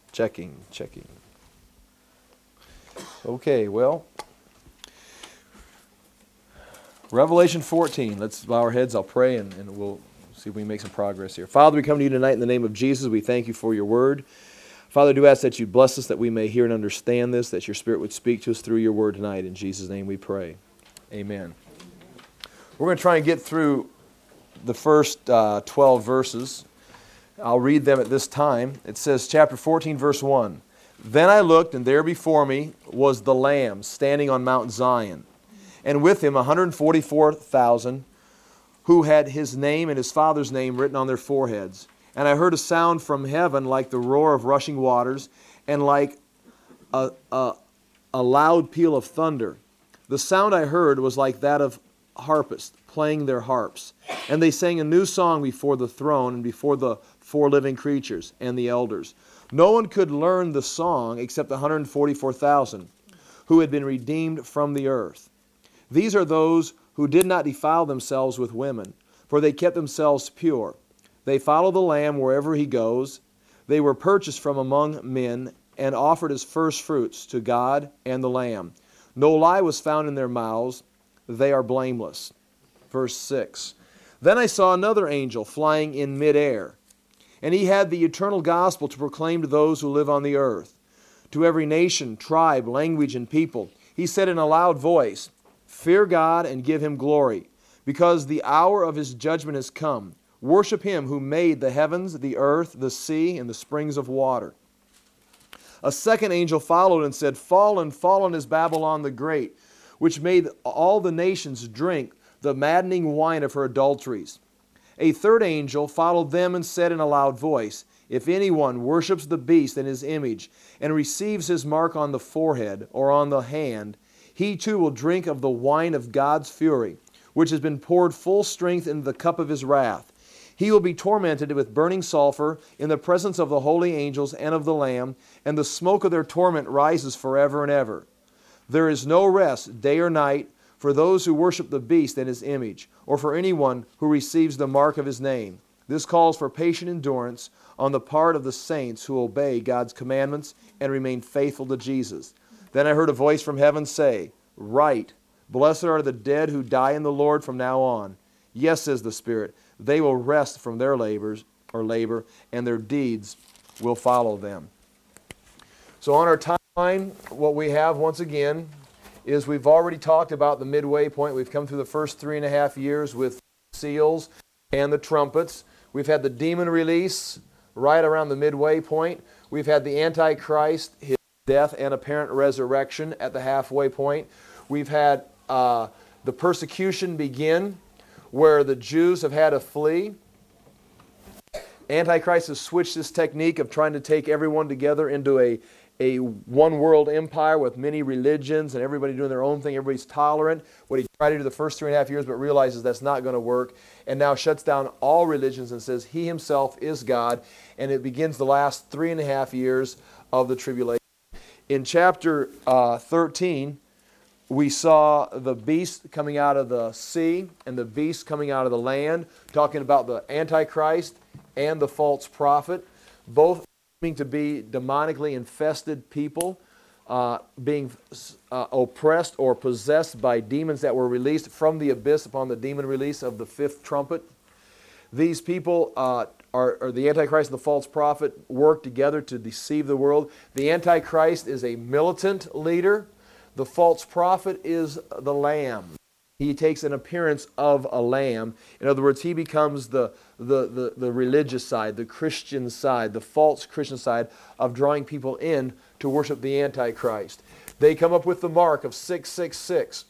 Checking. Okay, well, Revelation 14. Let's bow our heads. I'll pray and we'll see if we can make some progress here. Father, we come to you tonight in the name of Jesus. We thank you for your word. Father, I do ask that you bless us, that we may hear and understand this, that your Spirit would speak to us through your word tonight. In Jesus' name we pray. Amen. We're going to try and get through the first 12 verses. I'll read them at this time. It says, chapter 14, verse 1. Then I looked, and there before me was the Lamb standing on Mount Zion, and with him 144,000 who had his name and his Father's name written on their foreheads. And I heard a sound from heaven like the roar of rushing waters, and like a loud peal of thunder. The sound I heard was like that of harpists playing their harps. And they sang a new song before the throne and before the four living creatures and the elders. No one could learn the song except the 144,000 who had been redeemed from the earth. These are those who did not defile themselves with women, for they kept themselves pure. They follow the Lamb wherever he goes. They were purchased from among men and offered as first fruits to God and the Lamb. No lie was found in their mouths. They are blameless. Verse 6. Then I saw another angel flying in midair, and he had the eternal gospel to proclaim to those who live on the earth, to every nation, tribe, language, and people. He said in a loud voice, "Fear God and give him glory, because the hour of his judgment has come. Worship him who made the heavens, the earth, the sea, and the springs of water." A second angel followed and said, "Fallen, fallen is Babylon the Great, which made all the nations drink the maddening wine of her adulteries." A third angel followed them and said in a loud voice, "If anyone worships the beast and his image, and receives his mark on the forehead or on the hand, he too will drink of the wine of God's fury, which has been poured full strength into the cup of his wrath. He will be tormented with burning sulfur in the presence of the holy angels and of the Lamb, and the smoke of their torment rises forever and ever. There is no rest, day or night, for those who worship the beast and his image, or for anyone who receives the mark of his name. This calls for patient endurance on the part of the saints who obey God's commandments and remain faithful to Jesus. Then I heard a voice from heaven say, "Write, blessed are the dead who die in the Lord from now on. Yes," says the Spirit, "they will rest from their labor, and their deeds will follow them." So on our timeline, what we have once again is we've already talked about the midway point. We've come through the first 3.5 years with seals and the trumpets. We've had the demon release right around the midway point. We've had the Antichrist, his death and apparent resurrection at the halfway point. We've had the persecution begin, where the Jews have had to flee. Antichrist has switched this technique of trying to take everyone together into a one world empire with many religions and everybody doing their own thing. Everybody's tolerant. What he tried to do the first 3.5 years, but realizes that's not going to work, and now shuts down all religions and says he himself is God, and it begins the last 3.5 years of the tribulation. In chapter 13, we saw the beast coming out of the sea and the beast coming out of the land, talking about the Antichrist and the false prophet, both seeming to be demonically infested people, being oppressed or possessed by demons that were released from the abyss upon the demon release of the fifth trumpet. These people are the Antichrist and the false prophet work together to deceive the world. The Antichrist is a militant leader. The false prophet is the lamb. He takes an appearance of a lamb. In other words, he becomes the religious side, the Christian side, the false Christian side of drawing people in to worship the Antichrist. They come up with the mark of 666,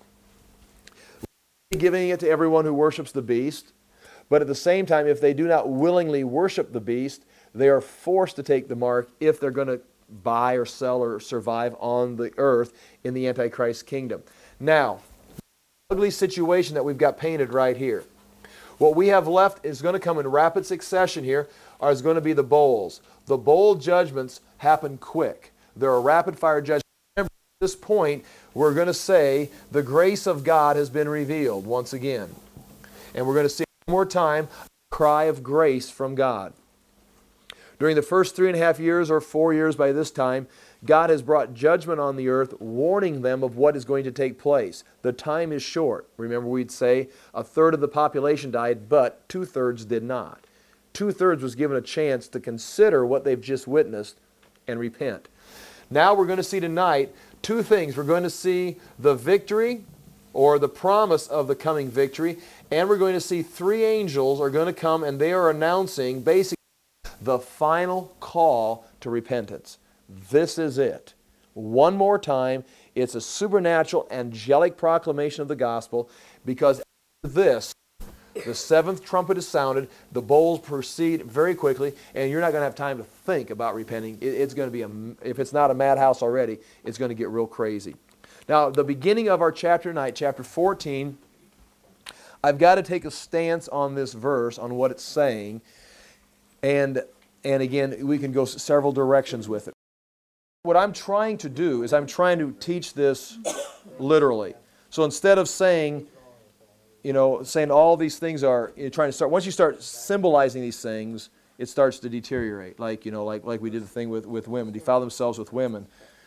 giving it to everyone who worships the beast. But at the same time, if they do not willingly worship the beast, they are forced to take the mark if they're going to buy or sell or survive on the earth in the Antichrist kingdom. Now, ugly situation that we've got painted right here. What we have left is going to come in rapid succession here, is going to be the bowls. The bowl judgments happen quick. There are rapid fire judgments. Remember, at this point, we're going to say the grace of God has been revealed once again. And we're going to see one more time a cry of grace from God. During the first 3.5 years or 4 years by this time, God has brought judgment on the earth, warning them of what is going to take place. The time is short. Remember, we'd say a third of the population died, but 2/3 did not. 2/3 was given a chance to consider what they've just witnessed and repent. Now we're going to see tonight two things. We're going to see the victory or the promise of the coming victory, and we're going to see 3 angels are going to come, and they are announcing basically the final call to repentance. This is it. One more time, it's a supernatural, angelic proclamation of the gospel, because after this, the 7th trumpet is sounded, the bowls proceed very quickly, and you're not going to have time to think about repenting. It's going to be, if it's not a madhouse already, it's going to get real crazy. Now, the beginning of our chapter tonight, chapter 14, I've got to take a stance on this verse, on what it's saying, and again, we can go several directions with it. What I'm trying to do is I'm trying to teach this literally. So instead of saying, saying all these things are, once you start symbolizing these things, it starts to deteriorate. Like we did the thing with women, defile themselves with women.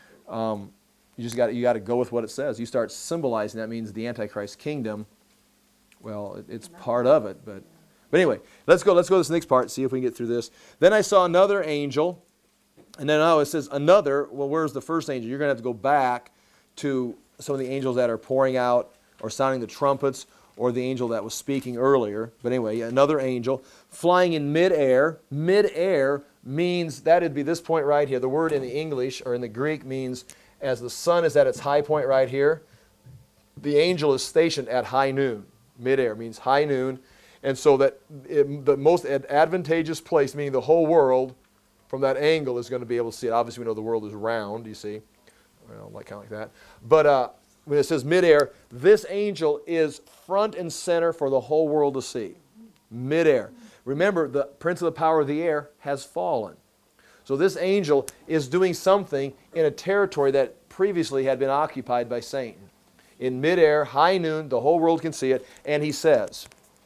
You got to go with what it says. You start symbolizing, that means the Antichrist kingdom. Well, it's part of it, but anyway, let's go to this next part, see if we can get through this. Then I saw another angel, and then it says another. Well, where's the first angel? You're going to have to go back to some of the angels that are pouring out or sounding the trumpets, or the angel that was speaking earlier. But anyway, another angel flying in midair. Midair means, that'd be this point right here. The word in the English or in the Greek means as the sun is at its high point right here, the angel is stationed at high noon. Midair means high noon. And so that the most advantageous place, meaning the whole world, from that angle is going to be able to see it. Obviously, we know the world is round, you see. Well, kind of like that. But when it says midair, this angel is front and center for the whole world to see. Midair. Remember, the prince of the power of the air has fallen. So this angel is doing something in a territory that previously had been occupied by Satan. In midair, high noon, the whole world can see it, and he says,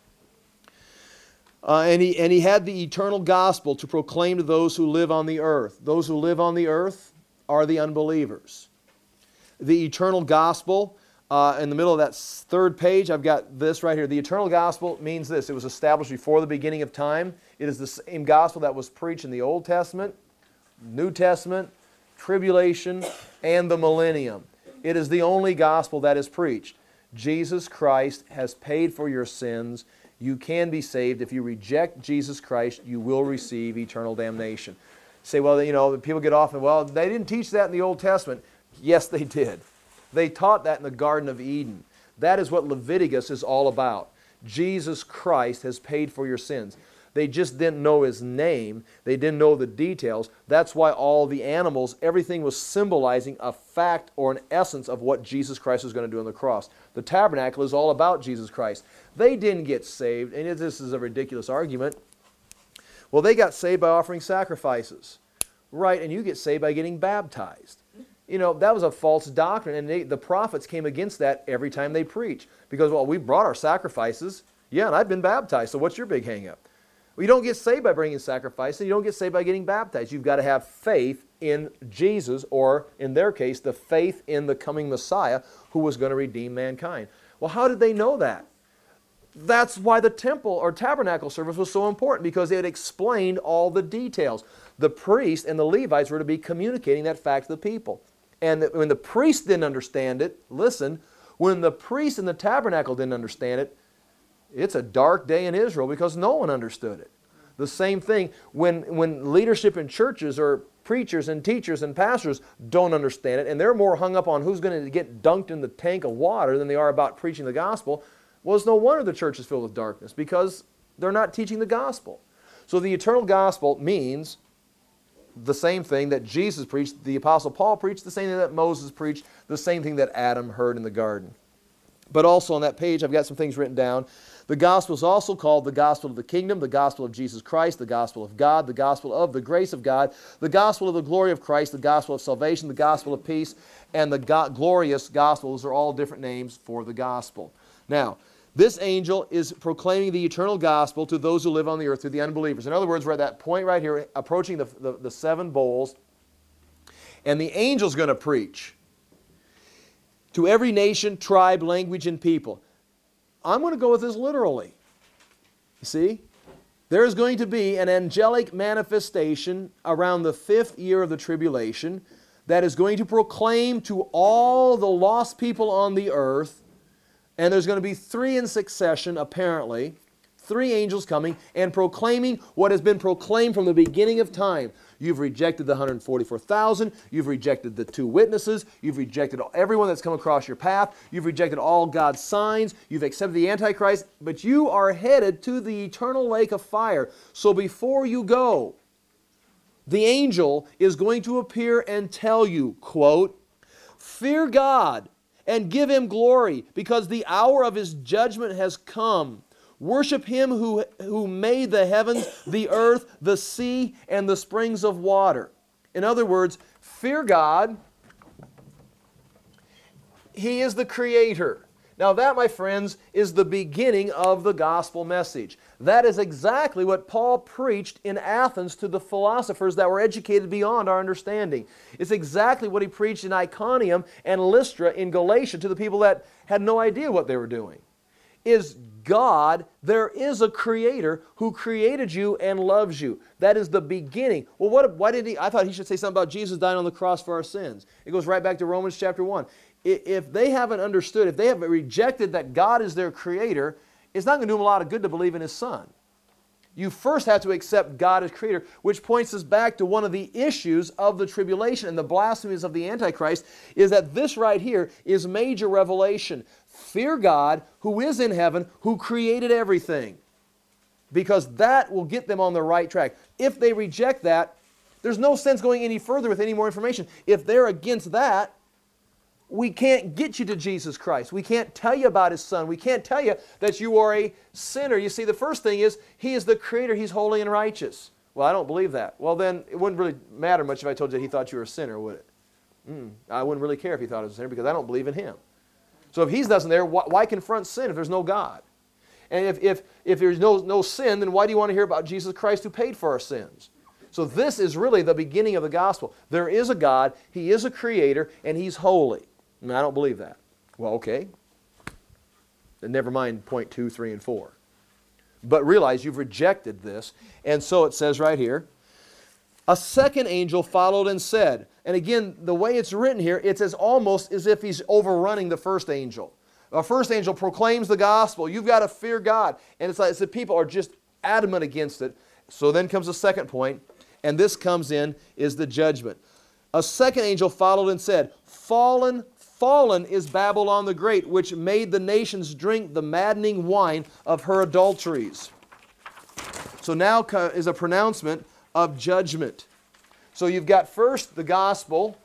and he had the eternal gospel to proclaim to those who live on the earth. Those who live on the earth are the unbelievers. The eternal gospel, in the middle of that 3rd page, I've got this right here. The eternal gospel means this. It was established before the beginning of time. It is the same gospel that was preached in the Old Testament, New Testament, tribulation, and the millennium. It is the only gospel that is preached. Jesus Christ has paid for your sins. You can be saved. If you reject Jesus Christ, you will receive eternal damnation. Say, well, people get off and, well, they didn't teach that in the Old Testament. Yes, they did. They taught that in the Garden of Eden. That is what Leviticus is all about. Jesus Christ has paid for your sins. They just didn't know His name. They didn't know the details. That's why all the animals, everything was symbolizing a fact or an essence of what Jesus Christ was going to do on the cross. The tabernacle is all about Jesus Christ. They didn't get saved, and this is a ridiculous argument. Well, they got saved by offering sacrifices. Right, and you get saved by getting baptized. That was a false doctrine, and the prophets came against that every time they preach. Because, well, we brought our sacrifices. Yeah, and I've been baptized, so what's your big hang-up? Well, you don't get saved by bringing sacrifices. You don't get saved by getting baptized. You've got to have faith in Jesus, or in their case, the faith in the coming Messiah who was going to redeem mankind. Well, how did they know that? That's why the temple or tabernacle service was so important, because it explained all the details. The priests and the Levites were to be communicating that fact to the people. And when the priests didn't understand it, listen, when the priests in the tabernacle didn't understand it, it's a dark day in Israel because no one understood it. The same thing when leadership in churches or preachers and teachers and pastors don't understand it, and they're more hung up on who's going to get dunked in the tank of water than they are about preaching the gospel. Well, it's no wonder the church is filled with darkness, because they're not teaching the gospel. So the eternal gospel means the same thing that Jesus preached, the Apostle Paul preached, the same thing that Moses preached, the same thing that Adam heard in the garden. But also on that page, I've got some things written down. The gospel is also called the gospel of the kingdom, the gospel of Jesus Christ, the gospel of God, the gospel of the grace of God, the gospel of the glory of Christ, the gospel of salvation, the gospel of peace, and the glorious gospel. Those are all different names for the gospel. Now, This angel is proclaiming the eternal gospel to those who live on the earth, to the unbelievers. In other words, we're at that point right here, approaching the seven bowls, and the angel's going to preach to every nation, tribe, language, and people. I'm going to go with this literally. You see? There is going to be an angelic manifestation around the 5th year of the tribulation that is going to proclaim to all the lost people on the earth, and there's going to be 3 in succession, apparently, 3 angels coming and proclaiming what has been proclaimed from the beginning of time. You've rejected the 144,000. You've rejected the 2 witnesses. You've rejected everyone that's come across your path. You've rejected all God's signs. You've accepted the Antichrist. But you are headed to the eternal lake of fire. So before you go, the angel is going to appear and tell you, quote, "Fear God and give Him glory, because the hour of His judgment has come. Worship Him who made the heavens, the earth, the sea, and the springs of water." In other words, fear God. He is the Creator. Now that, my friends, is the beginning of the gospel message. That is exactly what Paul preached in Athens to the philosophers that were educated beyond our understanding. It's exactly what he preached in Iconium and Lystra in Galatia to the people that had no idea what they were doing. Is God, there is a Creator who created you and loves you. That is the beginning. Well, why did he? I thought he should say something about Jesus dying on the cross for our sins. It goes right back to Romans chapter 1. If they haven't understood, if they have rejected that God is their Creator, it's not going to do them a lot of good to believe in His Son. You first have to accept God as Creator, which points us back to one of the issues of the tribulation and the blasphemies of the Antichrist, is that this right here is major revelation. Fear God who is in heaven, who created everything. Because that will get them on the right track. If they reject that, there's no sense going any further with any more information. If they're against that, we can't get you to Jesus Christ. We can't tell you about His Son. We can't tell you that you are a sinner. You see, the first thing is, He is the Creator. He's holy and righteous. Well, I don't believe that. Well, then it wouldn't really matter much if I told you that He thought you were a sinner, would it? I wouldn't really care if He thought I was a sinner, because I don't believe in Him. So if He's nothing there, why confront sin if there's no God? And if there's no sin, then why do you want to hear about Jesus Christ who paid for our sins? So this is really the beginning of the gospel. There is a God, He is a Creator, and He's holy. And I don't believe that. Well, okay. Then never mind point 2, 3, and 4. But realize you've rejected this. And so it says right here, "A second angel followed and said," and again, the way it's written here, it's almost as if he's overrunning the first angel. The first angel proclaims the gospel. You've got to fear God. And it's like the people are just adamant against it. So then comes the second point, and this comes in, is the judgment. "A second angel followed and said, Fallen is Babylon the Great, which made the nations drink the maddening wine of her adulteries." So now is a pronouncement of judgment. So you've got first the gospel,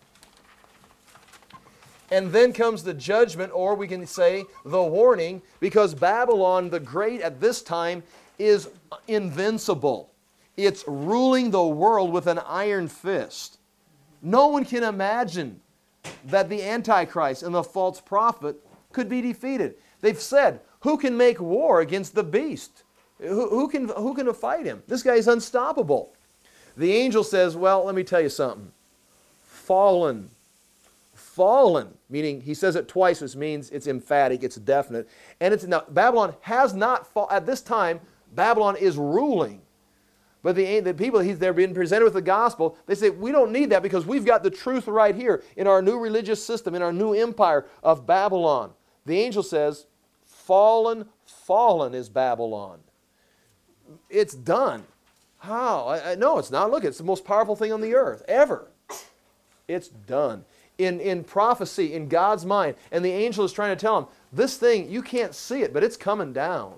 and then comes the judgment, or we can say the warning, because Babylon the Great at this time is invincible. It's ruling the world with an iron fist. No one can imagine that the Antichrist and the false prophet could be defeated. They've said, who can make war against the beast? Who can fight him? This guy is unstoppable. The angel says, well, let me tell you something. Fallen, meaning he says it twice, which means it's emphatic, it's definite. And now, Babylon has not fallen. At this time, Babylon is ruling. But the people, they're being presented with the gospel, they say, we don't need that because we've got the truth right here in our new religious system, in our new empire of Babylon. The angel says, fallen is Babylon. It's done. How? No, it's not. Look, it's the most powerful thing on the earth, ever. It's done. In prophecy, in God's mind, and the angel is trying to tell him, this thing, you can't see it, but it's coming down.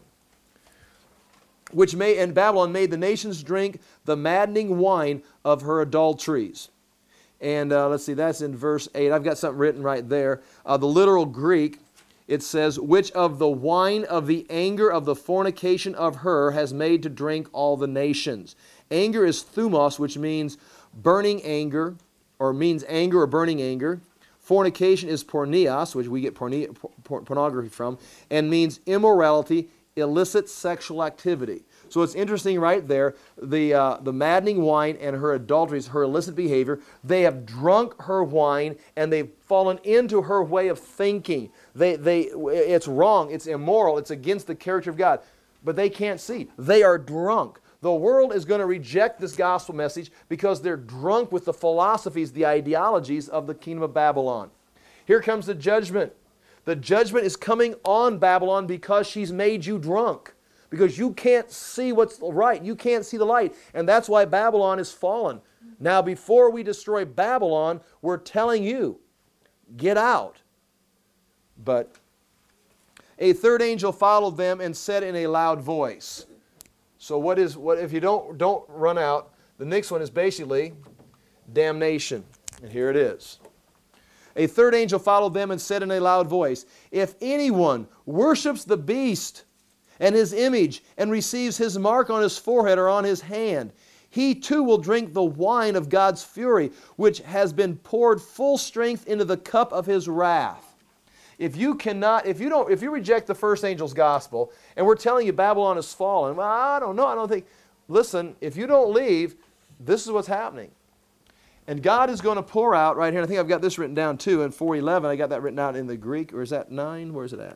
And Babylon made the nations drink the maddening wine of her adulteries. And let's see, that's in verse 8. I've got something written right there. The literal Greek, it says, which of the wine of the anger of the fornication of her has made to drink all the nations. Anger is thumos, which means burning anger, or means anger or burning anger. Fornication is porneos, which we get pornography from, and means immorality, illicit sexual activity. So it's interesting right there, the maddening wine and her adulteries, her illicit behavior, they have drunk her wine and they've fallen into her way of thinking. It's wrong, it's immoral, it's against the character of God. But they can't see. They are drunk. The world is going to reject this gospel message because they're drunk with the philosophies, the ideologies of the kingdom of Babylon. Here comes the judgment. The judgment is coming on Babylon because she's made you drunk. Because you can't see what's right. You can't see the light. And that's why Babylon is fallen. Now, before we destroy Babylon, we're telling you, get out. But a third angel followed them and said in a loud voice. So what if you don't run out, the next one is basically damnation. And here it is. A third angel followed them and said in a loud voice, if anyone worships the beast and his image and receives his mark on his forehead or on his hand, he too will drink the wine of God's fury, which has been poured full strength into the cup of his wrath. If you reject the first angel's gospel, and we're telling you Babylon has fallen, well, I don't know, listen, if you don't leave, this is what's happening. And God is going to pour out right here, and I think I've got this written down too, in 4:11, I got that written out in the Greek, or is that 9? Where is it at?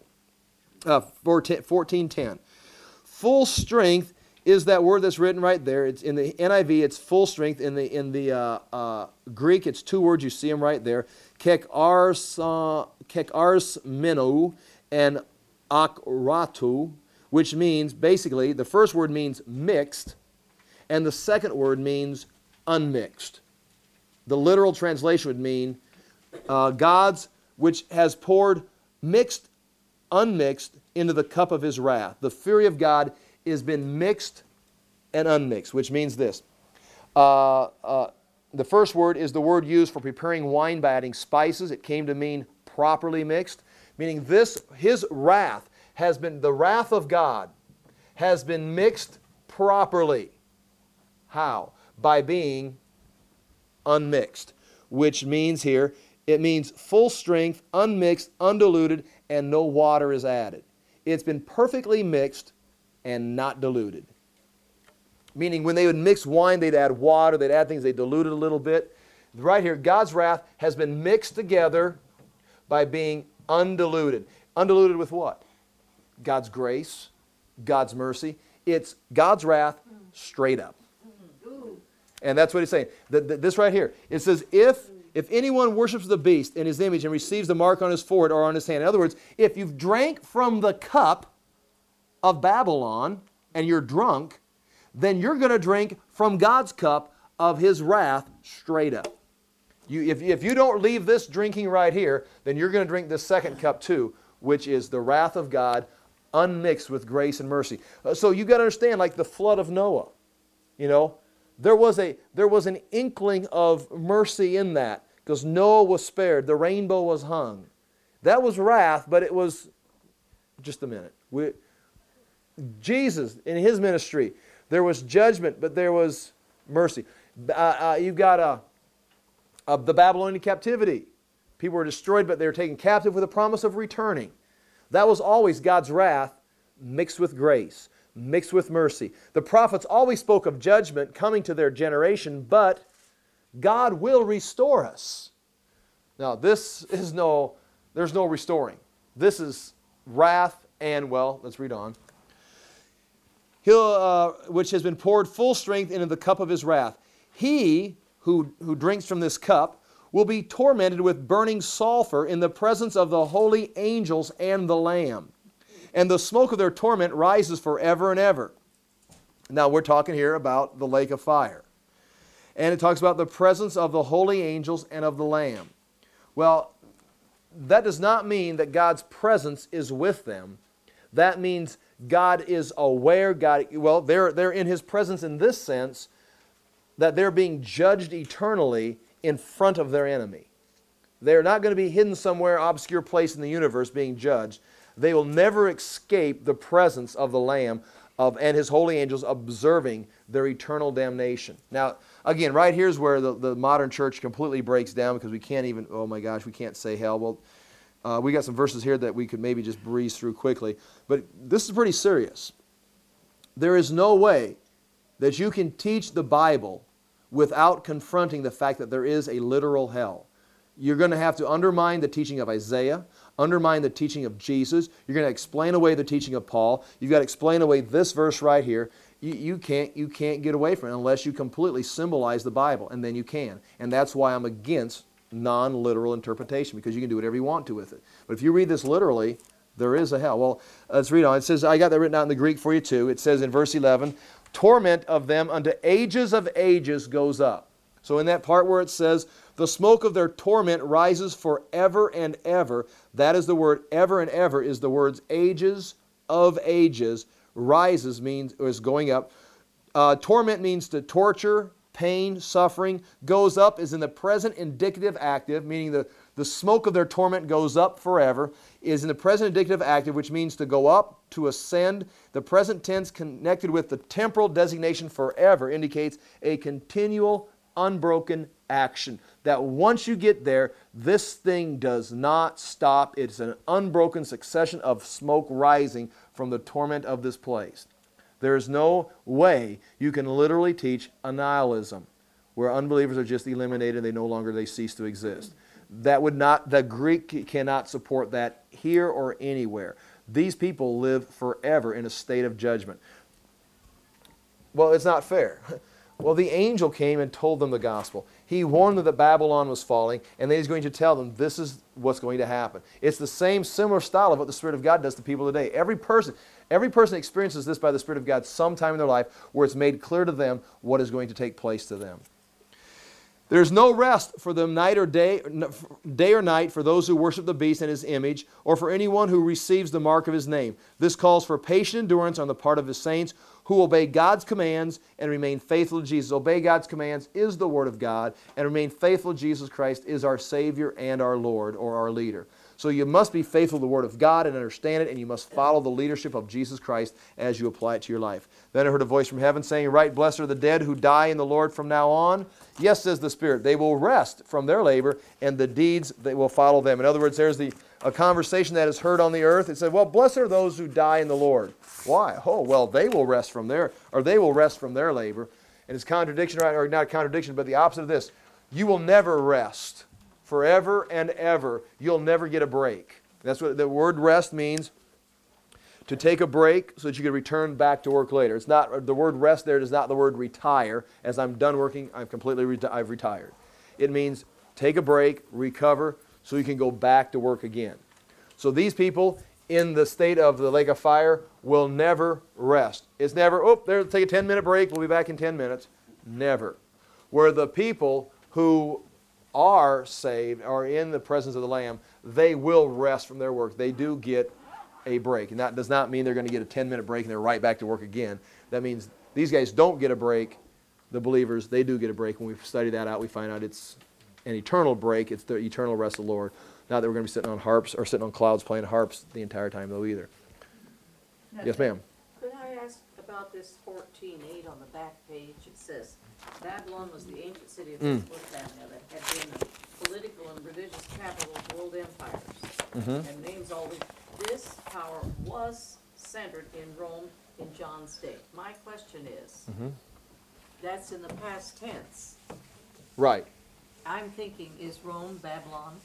14:10. Full strength is that word that's written right there. It's in the NIV, it's full strength. In the Greek, it's two words, you see them right there. Kekars menu and akratu, which means, basically, the first word means mixed, and the second word means unmixed. The literal translation would mean God's, which has poured mixed, unmixed into the cup of his wrath. The fury of God has been mixed and unmixed, which means this. The first word is the word used for preparing wine by adding spices. It came to mean properly mixed, meaning his wrath has been, the wrath of God has been mixed properly. How? By being unmixed, which means here, it means full strength, unmixed, undiluted, and no water is added. It's been perfectly mixed and not diluted. Meaning when they would mix wine, they'd add water, they'd add things, they dilute it a little bit. Right here, God's wrath has been mixed together by being undiluted. Undiluted with what? God's grace, God's mercy. It's God's wrath straight up. And that's what he's saying. This right here, it says, if anyone worships the beast in his image and receives the mark on his forehead or on his hand. In other words, if you've drank from the cup of Babylon and you're drunk, then you're going to drink from God's cup of his wrath straight up. If you don't leave this drinking right here, then you're going to drink this second cup too, which is the wrath of God unmixed with grace and mercy. So you've got to understand, like the flood of Noah, you know, there was an inkling of mercy in that because Noah was spared. The rainbow was hung. That was wrath, but it was just a minute. Jesus, in his ministry, there was judgment, but there was mercy. You've got the Babylonian captivity. People were destroyed, but they were taken captive with a promise of returning. That was always God's wrath mixed with grace, mixed with mercy. The prophets always spoke of judgment coming to their generation, but God will restore us. Now, there's no restoring. This is wrath and, well, let's read on. Which has been poured full strength into the cup of his wrath. He who drinks from this cup will be tormented with burning sulfur in the presence of the holy angels and the Lamb. And the smoke of their torment rises forever and ever. Now we're talking here about the lake of fire. And it talks about the presence of the holy angels and of the Lamb. Well, that does not mean that God's presence is with them. That means God is aware. They're in his presence in this sense that they're being judged eternally in front of their enemy. They're not going to be hidden somewhere, obscure place in the universe being judged. They will never escape the presence of the Lamb and his holy angels observing their eternal damnation. Now, again, right here's where the modern church completely breaks down, because we can't even, oh my gosh, we can't say hell. Well, we got some verses here that we could maybe just breeze through quickly. But this is pretty serious. There is no way that you can teach the Bible without confronting the fact that there is a literal hell. You're going to have to undermine the teaching of Isaiah, undermine the teaching of Jesus. You're going to explain away the teaching of Paul. You've got to explain away this verse right here. You can't get away from it unless you completely symbolize the Bible, and then you can. And that's why I'm against non-literal interpretation, because you can do whatever you want to with it. But if you read this literally, there is a hell. Well, let's read on. It says, I got that written out in the Greek for you too. It says in verse 11, torment of them unto ages of ages goes up. So in that part where it says, the smoke of their torment rises forever and ever, that is the word ever and ever is the words ages of ages. Rises means, or is going up. Torment means to torture, pain, suffering. Goes up is in the present indicative active, meaning the smoke of their torment goes up forever, is in the present indicative active, which means to go up, to ascend. The present tense connected with the temporal designation forever indicates a continual, unbroken action. That once you get there, this thing does not stop. It's an unbroken succession of smoke rising from the torment of this place. There is no way you can literally teach annihilism, where unbelievers are just eliminated, they cease to exist. That would not, the Greek cannot support that here or anywhere. These people live forever in a state of judgment. Well, it's not fair. Well, the angel came and told them the gospel. He warned them that Babylon was falling, and then he's going to tell them this is what's going to happen. It's the same similar style of what the Spirit of God does to people today. Every person experiences this by the Spirit of God sometime in their life, where it's made clear to them what is going to take place to them. There's no rest for them night or day or night, for those who worship the beast and his image, or for anyone who receives the mark of his name. This calls for patient endurance on the part of his saints who obey God's commands and remain faithful to Jesus. Obey God's commands is the Word of God, and remain faithful to Jesus Christ is our Savior and our Lord, or our leader. So you must be faithful to the Word of God and understand it, and you must follow the leadership of Jesus Christ as you apply it to your life. Then I heard a voice from heaven saying, right, blessed are the dead who die in the Lord from now on. Yes, says the Spirit, they will rest from their labor, and the deeds that will follow them. In other words, there's a conversation that is heard on the earth. It said, well, blessed are those who die in the Lord. Why? Oh, well, they will rest from their labor. And it's contradiction, right? Or not a contradiction, but the opposite of this. You will never rest. Forever and ever, you'll never get a break. That's what the word rest means, to take a break so that you can return back to work later. It's not, the word rest there is not the word retire. As I'm done working, I've retired. It means take a break, recover, so you can go back to work again. So these people in the state of the lake of fire will never rest. It's never, take a 10-minute break, we'll be back in 10 minutes. Never. Where the people who are saved, are in the presence of the Lamb, they will rest from their work. They do get a break. And that does not mean they're going to get a 10-minute break and they're right back to work again. That means these guys don't get a break. The believers, they do get a break. When we study that out, we find out it's an eternal break. It's the eternal rest of the Lord. Not that we're going to be sitting on harps or sitting on clouds playing harps the entire time, though, either. Now, yes, ma'am. Could I ask about this 14:8 on the back page? It says, Babylon was the ancient city of Mesopotamia that had been the political and religious capital of world empires. And names all this power was centered in Rome in John's day. My question is, that's in the past tense. Right. I'm thinking, is Rome Babylon?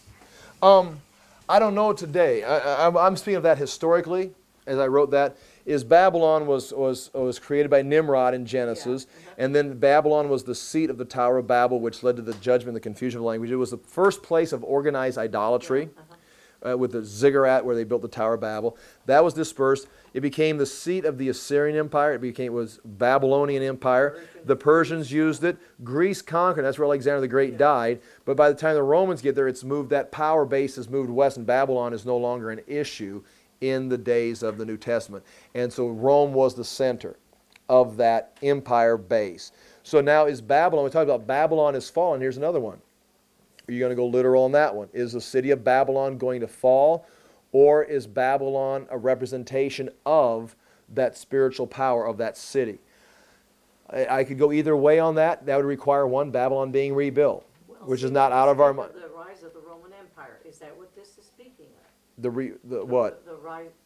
I don't know today. I'm speaking of that historically, as I wrote that. Is Babylon was created by Nimrod in Genesis, and then Babylon was the seat of the Tower of Babel, which led to the judgment and the confusion of language. It was the first place of organized idolatry, with the ziggurat where they built the Tower of Babel. That was dispersed. It became the seat of the Assyrian Empire. It was Babylonian Empire. The Persians used it. Greece conquered. That's where Alexander the Great died. But by the time the Romans get there, it's moved. That power base has moved west, and Babylon is no longer an issue in the days of the New Testament. And so Rome was the center of that empire base. So now is Babylon, we talked about Babylon is fallen. Here's another one. Are you going to go literal on that one? Is the city of Babylon going to fall? Or is Babylon a representation of that spiritual power of that city. I could go either way on that. That would require one, Babylon being rebuilt, Well, which see, is not out of our mind. The rise of the Roman Empire, is that what this is speaking of? The what? The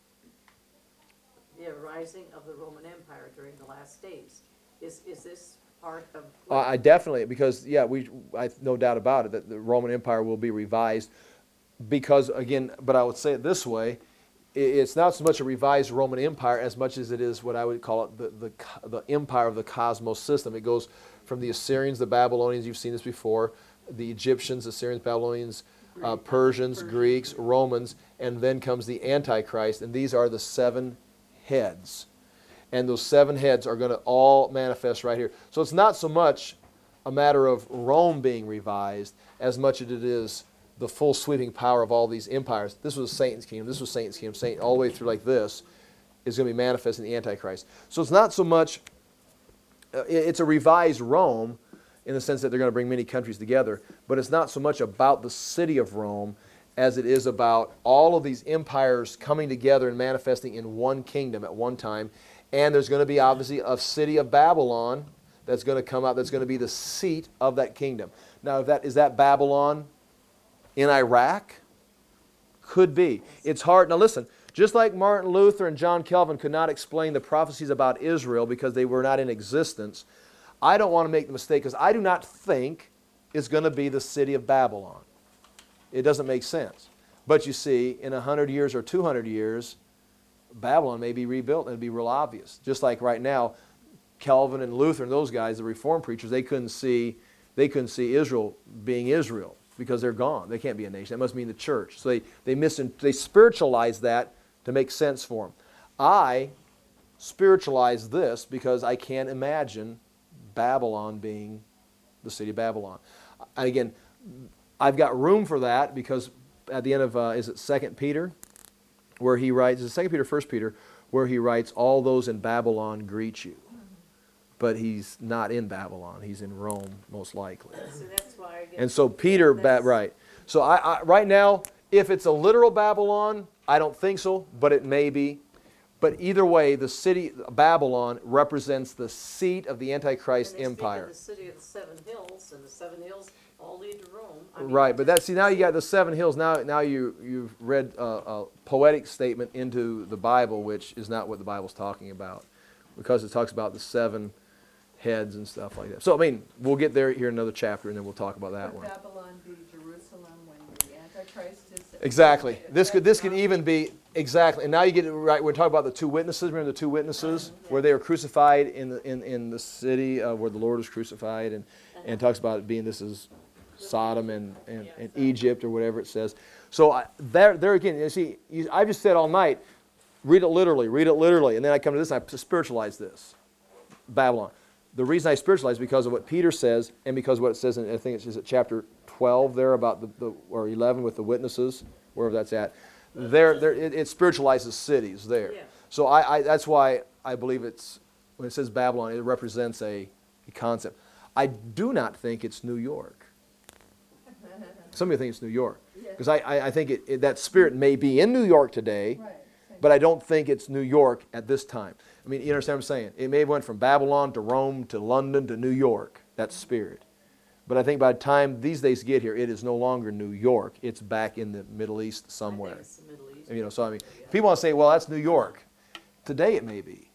rising of the Roman Empire during the last days. Is this part of? I definitely, because yeah, I no doubt about it that the Roman Empire will be revised, because again, but I would say it this way: it's not so much a revised Roman Empire as much as it is what I would call it the empire of the cosmos system. It goes from the Assyrians, the Babylonians. You've seen this before. The Egyptians, Assyrians, Babylonians, Persians, Greeks, Romans, and then comes the Antichrist, and these are the 7 heads. And those 7 heads are going to all manifest right here. So it's not so much a matter of Rome being revised as much as it is the full sweeping power of all these empires. This was Satan's kingdom. This was Satan's kingdom. Satan all the way through like this is going to be manifest in the Antichrist. So it's not so much, it's a revised Rome in the sense that they're going to bring many countries together, but it's not so much about the city of Rome as it is about all of these empires coming together and manifesting in one kingdom at one time. And there's going to be obviously a city of Babylon that's going to come out, that's going to be the seat of that kingdom. Now, is that Babylon in Iraq? Could be. It's hard. Now listen, just like Martin Luther and John Calvin could not explain the prophecies about Israel because they were not in existence, I don't want to make the mistake, because I do not think it's going to be the city of Babylon. It doesn't make sense. But you see, in 100 years or 200 years, Babylon may be rebuilt and it'll be real obvious. Just like right now, Calvin and Luther and those guys, the Reformed preachers, they couldn't see Israel being Israel because they're gone. They can't be a nation. That must mean the church. So they spiritualize that to make sense for them. I spiritualize this because I can't imagine Babylon being the city of Babylon. And again, I've got room for that because at the end of, is it 2 Peter? Where he writes, is it 2 Peter, 1 Peter, where he writes, all those in Babylon greet you. But he's not in Babylon. He's in Rome, most likely. So that's why I guess And so Peter, right. So I right now, if it's a literal Babylon, I don't think so, but it may be. But either way, the city Babylon represents the seat of the Antichrist empire. The city of the 7 hills, and the 7 hills all lead to Rome. Right, but now you got the 7 hills. Now you've read a poetic statement into the Bible, which is not what the Bible's talking about, because it talks about the 7 heads and stuff like that. So I mean, we'll get there here in another chapter, and then we'll talk about that one. Would Babylon be Jerusalem when the Antichrist is? Exactly. This could even be exactly. And now you get it right. We're talking about the 2 witnesses. Remember the 2 witnesses where they were crucified in the city where the Lord was crucified, and talks about it being this is Sodom and Egypt or whatever it says. So there again, you see, I just said all night, read it literally, and then I come to this and I spiritualize this, Babylon. The reason I spiritualize is because of what Peter says and because of what it says in, I think it's at chapter 12 there about or 11 with the witnesses, wherever that's at. It spiritualizes cities there. Yeah. So that's why I believe when it says Babylon, it represents a concept. I do not think it's New York. Some people think it's New York. Because I think that spirit may be in New York today, Right. but I don't think it's New York at this time. I mean, you understand what I'm saying? It may have went from Babylon to Rome to London to New York, that spirit. But I think by the time these days get here, it is no longer New York. It's back in the Middle East somewhere. I think it's the Middle East. You know, so I mean, people want to say, well, that's New York. Today it may be.